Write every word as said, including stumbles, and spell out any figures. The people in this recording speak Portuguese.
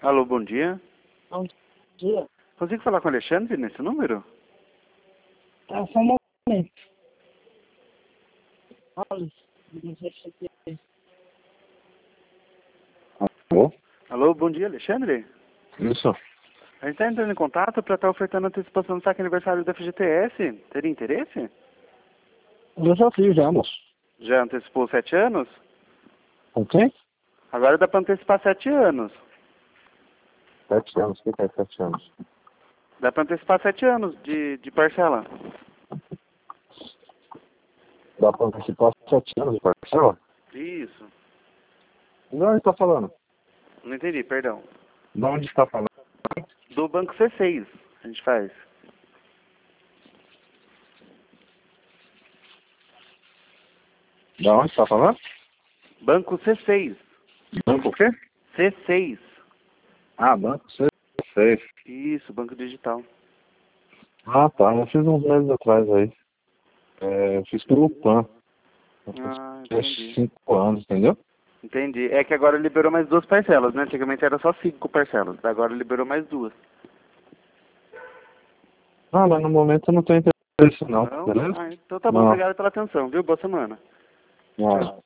Alô, bom dia. Bom dia. Consigo falar com o Alexandre nesse número? Tá, só um momento. Olha, não sei se você... Alô? Alô, bom dia, Alexandre. Isso. A gente está entrando em contato para estar ofertando antecipação do saque aniversário da F G T S. Teria interesse? Eu já fiz, já, moço. Já antecipou sete anos? Ok? Agora dá para antecipar sete anos. Sete anos. O que é sete anos? Dá para antecipar sete anos de, de parcela. Dá pra antecipar sete anos de parcela? Isso. De onde está falando? Não entendi, perdão. De onde está falando? Do Banco C seis a gente faz. De onde está falando? Banco C seis. Banco o quê? C seis. Ah, banco seis. Isso, banco digital. Ah, tá. Eu fiz uns meses atrás aí. É, eu fiz pelo PAN. Eu Ah, fiz entendi. cinco anos, entendeu? Entendi. É que agora liberou mais duas parcelas, né? Antigamente era só cinco parcelas. Agora liberou mais duas. Ah, mas no momento eu não tenho interesse não, Não? beleza? Ah, então tá bom. Não. Obrigado pela atenção, viu? Boa semana. Não.